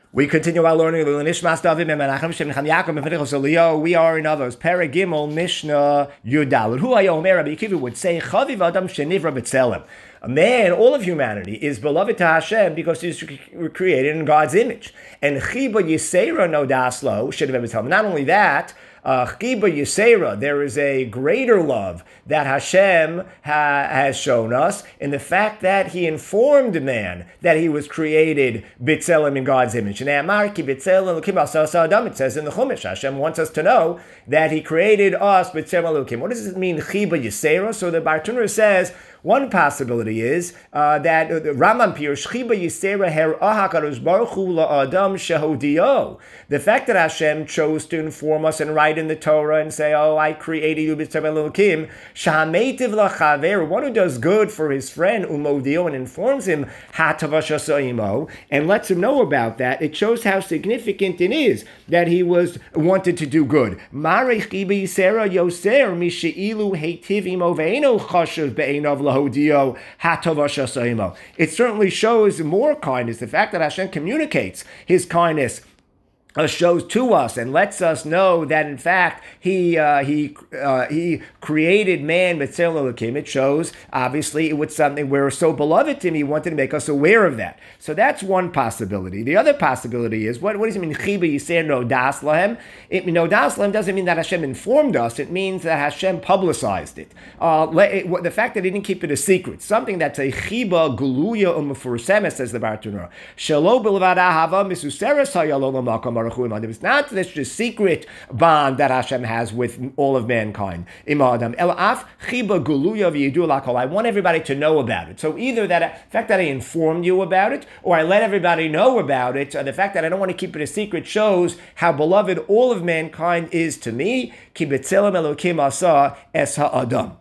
We continue our learning of the Nishmas David Menachem Shem Necham Yaakov Mefenichos Eliyahu. We are in others. Paragimel Mishnah Yudal. Who Hayom Rabbi Akiva would say Chaviv Adam Shenivra B'Tselem. A man, all of humanity, is beloved to Hashem because he's created in God's image. And Chiba Yisera No Daslo should have been B'Tselem. Not only that. Chiba Yisera, there is a greater love that Hashem has shown us in the fact that He informed man that he was created B'Tselem in God's image. And it says in the Chumash, Hashem wants us to know that He created us B'Tselem Elokim. What does it mean, Chiba Yisera? So the Bartunah says, one possibility is that Rambam Pirush Chiba Yisera Her Ahakadosh Baruch Hu LaAdam Shehodio. The fact that Hashem chose to inform us and write in the Torah and say, "Oh, I created you b'Tselem Elokim," Shametiv LaChaver, one who does good for his friend Umodio and informs him Hatavash Asaimo and lets him know about that. It shows how significant it is that he wanted to do good. Mare Chiba Yisera Yoser Misheilu Heitivim Oveino Chashav Be'einav. It certainly shows more kindness. The fact that Hashem communicates His kindness shows to us and lets us know that in fact he created man B'Tselem Elokim. It shows obviously it was something we're so beloved to Him. He wanted to make us aware of that. So that's one possibility. The other possibility is what does it mean? Chiba Yisera No Das Lahem. No Das Lahem doesn't mean that Hashem informed us. It means that Hashem publicized it. The fact that He didn't keep it a secret, something that's a chiba guluya umefursemes, says the Bartunah. Shelo b'levad ahava misuseres hayalol l'makom. It's not this just secret bond that Hashem has with all of mankind. I want everybody to know about it. So either the fact that I informed you about it, or I let everybody know about it, the fact that I don't want to keep it a secret shows how beloved all of mankind is to me. Ki b'Tselem Elokim asa es ha'adam.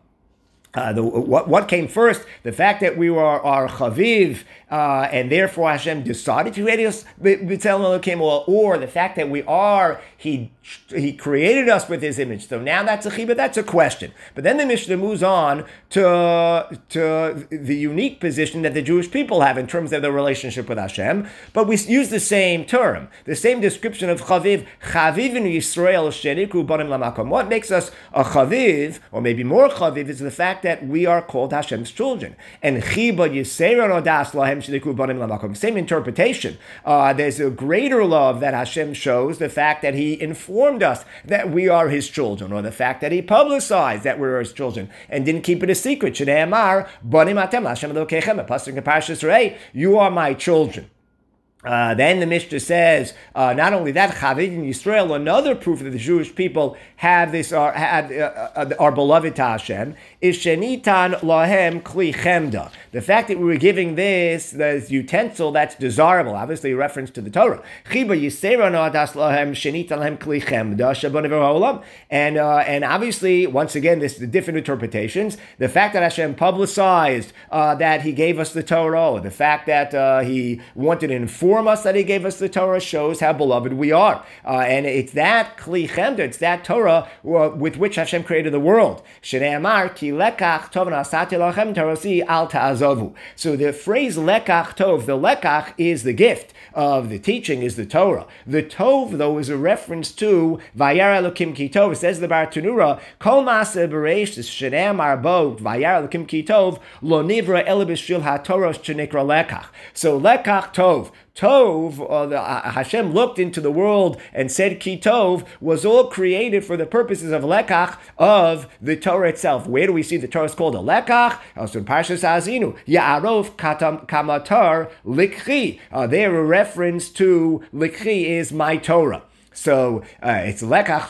What came first? The fact that we were our chaviv, and therefore Hashem decided to create us b'Tselem Elokim, or the fact that we are, He created us with His image. So now that's a chiba, that's a question. But then the Mishnah moves on to the unique position that the Jewish people have in terms of their relationship with Hashem. But we use the same term, the same description of chaviv. Chaviv in Yisrael sheniku banim lamakom. What makes us a chaviv, or maybe more chaviv, is the fact that we are called Hashem's children. And chiba yisera no das lahem sheniku banim lamakom. Same interpretation. There's a greater love that Hashem shows, the fact that He informed us that we are His children, or the fact that He publicized that we're His children and didn't keep it a secret. Shnei Amar, Banim Atem L'Hashem Elokechem, a pasuk in Parshas Re'eh, you are my children. Then the Mishnah says, not only that, Chaviv in Yisrael, another proof that the Jewish people have this, are beloved to Hashem, is Shenitan Lahem Kli Chemda. The fact that we were giving this utensil that's desirable, obviously a reference to the Torah. Chiba Yisera Nadas Lahem Shenitan Lahem Kli Chemda Shabonever Ha'olam. And obviously, once again, this the different interpretations. The fact that Hashem publicized that He gave us the Torah, or the fact that He wanted to inform us that He gave us the Torah shows how beloved we are. And it's that Kli Chemda, it's that Torah with which Hashem created the world. Shnei Amar, Ki lekach tov nasati lachem tarosi al ta'azovu. So the phrase lekach tov, the lekach is the gift of the teaching, is the Torah. The tov, though, is a reference to Vayar Elokim Ki Tov. It says the Bartunura, Kol Maaseh Bereish Shnei Amar Bo Vayar Elokim Ki Tov Lo Nivra Ela B'Shvil HaTorah Shenikra Lekach. So lekach tov. Tov, Hashem looked into the world and said Ki Tov was all created for the purposes of lekach, of the Torah itself. Where do we see the Torah is called a lekach? Also in Parshas Azinu, Ya'arov kamatar likchi. There a reference to likchi is my Torah. So it's lekach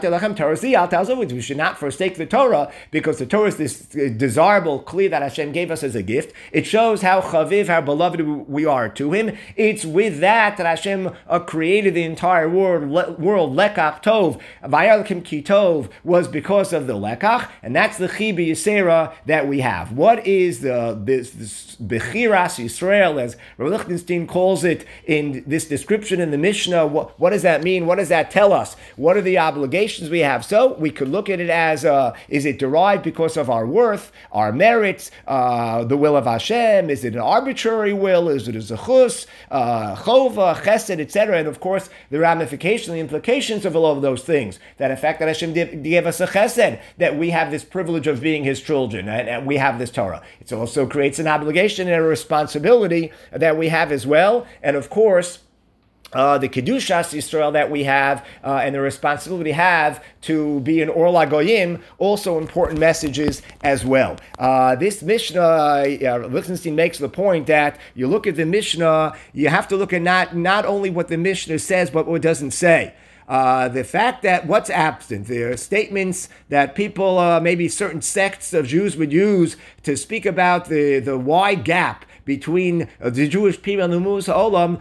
Torah. We should not forsake the Torah because the Torah is this desirable kli that Hashem gave us as a gift. It shows how chaviv, how beloved we are to Him. It's with that Hashem created the entire world. Lekach tov, vayarlekim ki tov was because of the lekach, and that's the chiba yisera that we have. What is this bechiras Yisrael, as Rav Lichtenstein calls it in this description in the Mishnah? What does that mean? what does that tell us? What are the obligations we have? So we could look at it as, is it derived because of our worth, our merits, the will of Hashem? Is it an arbitrary will? Is it a zechus, chova, chesed, etc.? And of course, the ramifications, the implications of all of those things. That in fact that Hashem gave us a chesed, that we have this privilege of being His children, and we have this Torah. It also creates an obligation and a responsibility that we have as well. And of course, the Kedushas Yisrael that we have and the responsibility we have to be an Or LaGoyim, also important messages as well. This Mishnah, Lichtenstein makes the point that you look at the Mishnah, you have to look at not only what the Mishnah says, but what it doesn't say. The fact that what's absent, there are statements that people, maybe certain sects of Jews would use to speak about the wide gap between the Jewish people and the Ummos Ha'olam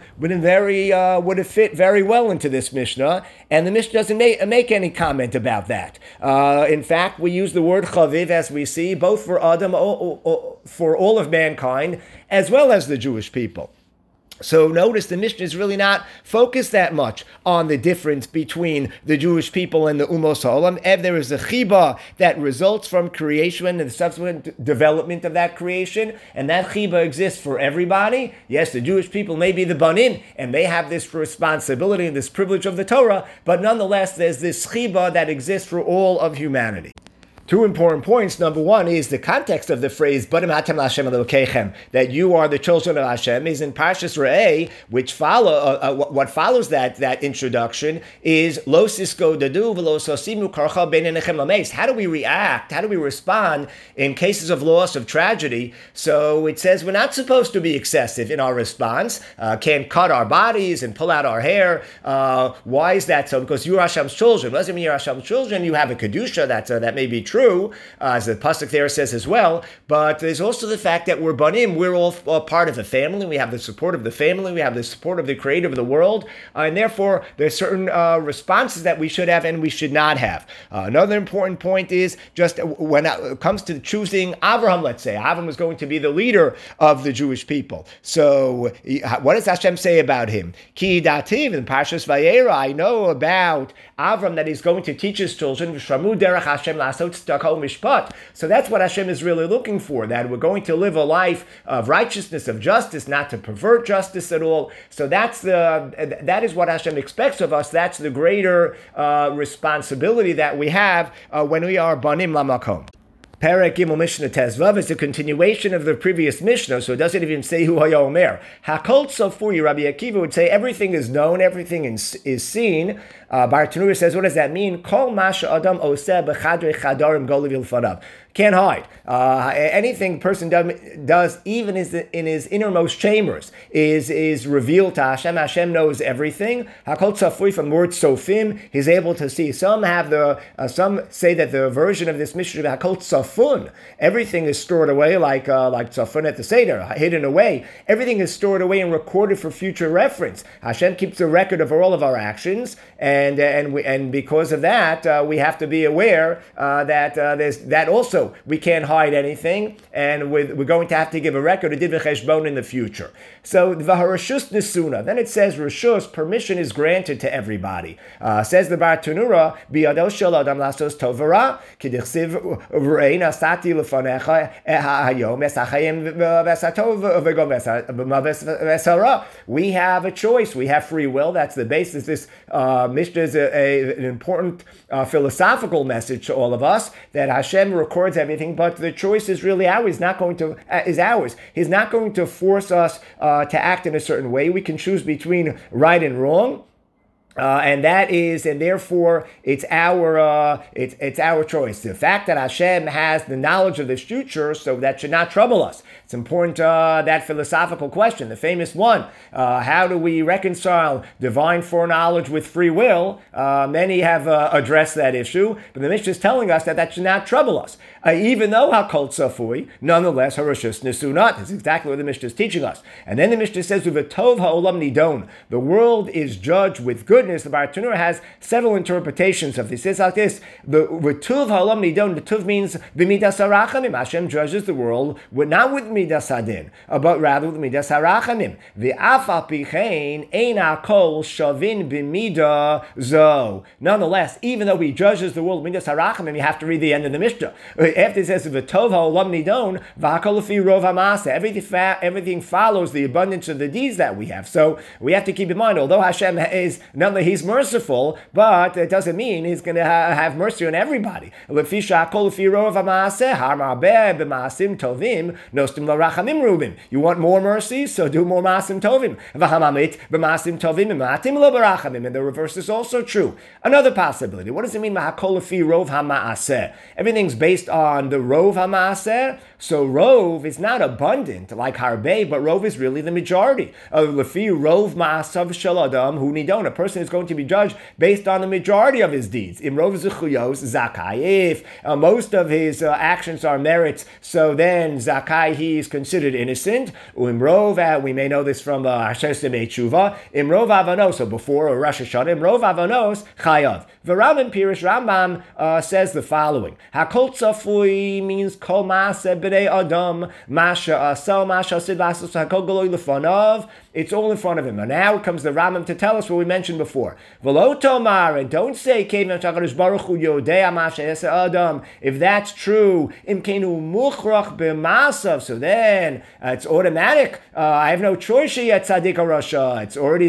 would have fit very well into this Mishnah, and the Mishnah doesn't make any comment about that. In fact, we use the word chaviv, as we see, both for Adam, for all of mankind, as well as the Jewish people. So notice the Mishnah is really not focused that much on the difference between the Jewish people and the Ummos Ha'olam. There is a chiba that results from creation and the subsequent development of that creation, and that chiba exists for everybody. Yes, the Jewish people may be the banim, and they have this responsibility and this privilege of the Torah, but nonetheless, there's this chiba that exists for all of humanity. Two important points. Number one is the context of the phrase "Banim Hatem LaHashem Elokechem," that you are the children of Hashem, is in Parshas Re'eh, which what follows that introduction is Lo Sisko Dadu V'Lo Sosimu Karcha Ben Enechem Lameis. How do we react? How do we respond in cases of loss, of tragedy? So it says we're not supposed to be excessive in our response. Can't cut our bodies and pull out our hair. Why is that so? Because you're Hashem's children. What does it mean you're Hashem's children? You have a kedusha that may be true. As the pasuk there says as well, but there's also the fact that we're banim, we're all part of the family, we have the support of the family, we have the support of the creator of the world, and therefore there's certain responses that we should have and we should not have. Another important point is just when it comes to choosing Avraham, let's say, Avraham was going to be the leader of the Jewish people. So what does Hashem say about him? Ki dativ in Parshas Vayera, I know about Avram that he's going to teach his children, V'shramu derech Hashem lasot mishpat. So that's what Hashem is really looking for, that we're going to live a life of righteousness, of justice, not to pervert justice at all. So that is what Hashem expects of us. That's the greater responsibility that we have when we are banim lamakom. Perek Gimel Mishnah Tezvav is a continuation of the previous Mishnah, so it doesn't even say Hu Haya Omer. Hakol Tzafui, Rabbi Akiva would say everything is known, everything is seen. Bartanura says, what does that mean? Kol Masha Adam Oseh B'Chadrei Chadarim Goliv Ilfanav. Can't hide. Anything person does, even in his innermost chambers, is revealed to Hashem. Hashem knows everything. Hakol Tzafui from the word Sofim, he's able to see. Some say that the version of this Mishnah is Hakol Tzafun. Everything is stored away, like Tzafun at the Seder, hidden away. Everything is stored away and recorded for future reference. Hashem keeps a record of all of our actions, and because of that, we have to be aware that there's that also. We can't hide anything, and we're going to have to give a record of Din V'Cheshbon in the future. So V'harashus Nisuna. Then it says Rashus, permission is granted to everybody. Says the Bartanura, Biyado Shel Adam Lasos Tovara, K'dichsiv V'rein Asati L'Fanecha Hayom Esachayim V'Satov V'Sara. We have a choice. We have free will. That's the basis. This Mishnah is an important philosophical message to all of us, that Hashem records everything, but the choice is really ours. Is ours. He's not going to force us to act in a certain way. We can choose between right and wrong. And therefore, it's our choice. The fact that Hashem has the knowledge of the future, so that should not trouble us. It's important, that philosophical question, the famous one. How do we reconcile divine foreknowledge with free will? Many have addressed that issue, but the Mishnah is telling us that should not trouble us. Even though Hakol Tzafui, nonetheless, Harashus Nesunat. That's exactly what the Mishnah is teaching us. And then the Mishnah says, Uvetov ha'olam nidon. The world is judged with good. goodness, the Bartanura has several interpretations of this. It's like this: the Tuv Halam Nidon. The Tuv means b'midas harachamim. Hashem judges the world not with midas hadin, but rather with midas harachamim. V'af al pichein ein hakol shavin b'mida zo. Nonetheless, even though he judges the world with midas harachamim, you have to read the end of the Mishnah. After it says v'tov haolam nidon v'hakol lefi rov hamasa. Everything follows the abundance of the deeds that we have. So we have to keep in mind, although Hashem is he's merciful, but it doesn't mean he's going to have mercy on everybody. Lefi shakol lefi rov hamasa harmarbeh b'maasim tovim nostim larachamim rubim. You want more mercy, so do more maasim tovim. V'hamamit b'maasim tovim b'maatim lo barachamim. And the reverse is also true. Another possibility. What does it mean? Mahakol lefi rov hamaaseh. Everything's based on the rov hamaaseh. So rov is not abundant like harbeh, but rov is really the majority. Lefi rov maasav shel adam hu nidon. A person is going to be judged based on the majority of his deeds. In rov zechuyos zakai. If most of his actions are merits, so then zakai, he is considered innocent. Imrov, we may know this from Asher Semei Tshuva. Imrov avanos, so before Rosh Hashanah, Imrov avanos chayav. V'Rambam Pirish Rambam says the following: Hakol tzafui means kol maaseh b'nei adam masha asel masha sid vasos hakol goloi lefanav. It's all in front of him. And now comes the Rambam to tell us what we mentioned before. V'lo tomar, and don't say Kevan Shakadosh Baruch Hu Yodei Masha Yaseh Adam. If that's true, Imkenu Muchrach b'Masav. So then it's automatic. I have no choice yet. Tzaddik Rasha. It's already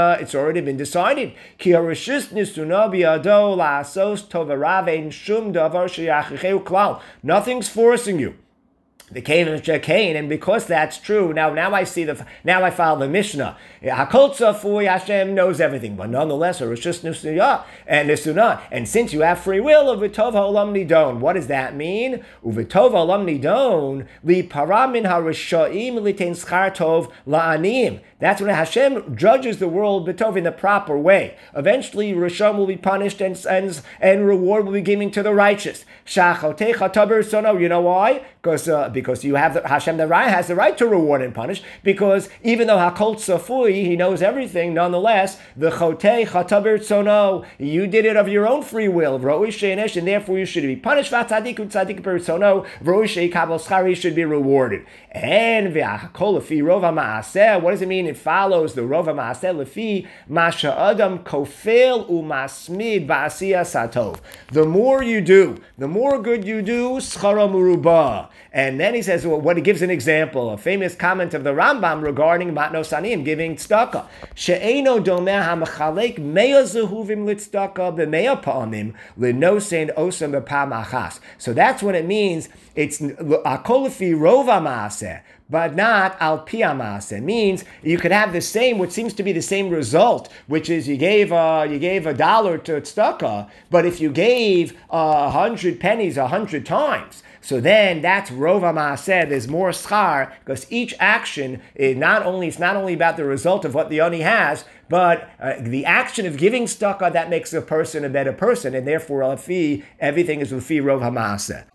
been decided. Ki harishus nisuna biyado la'asos tovarav ein shum davar sheyachicheu klal. Nothing's forcing you. The Cain and Cain, and because that's true, now I follow the Mishnah. Hakol tzafui, Hashem knows everything, but nonetheless, it's just Nusuyah and Nisuna. And since you have free will, Uvitov ha'olam nidon. What does that mean? Uvitov ha'olam nidon li paramin harisha'im litein schar tov la'anim. That's when Hashem judges the world b'tov in the proper way. Eventually, Rishon will be punished and reward will be given to the righteous. Shachotei chataber sono. You know why? Because you have Hashem the right has the right to reward and punish. Because even though Hakol tzafui, he knows everything, nonetheless, the chotei chataber sono. You did it of your own free will, Roi sheinish, and therefore you should be punished. Vatzadik utzadik persono. Roi sheikabel schari should be rewarded. And v'Hakol lefi rov ha'maaseh. What does it mean? It follows the rov ha'maaseh lefi masha adam kofel umasmid ba'asiyas satov. The more you do, the more good you do, schara merubah. And then he says, what he gives an example, a famous comment of the Rambam regarding matnos aniyim, giving tzedakah. She'eino domeh ha'mechalek mea zehuvim litzedakah b'mea pa'amim l'nosein osam b'pam achas. So that's what it means. It's hakol lefi rov ha'maaseh, but not al pi ha'maaseh. Means you could have the same, what seems to be the same result, which is you gave $1 to tzedakah, but if you gave 100 pennies 100 times, so then that's rov ha'maaseh. There's more schar because each action is not only about the result of what the ani has, but the action of giving tzedakah that makes a person a better person, and therefore everything is lefi rov ha'maaseh.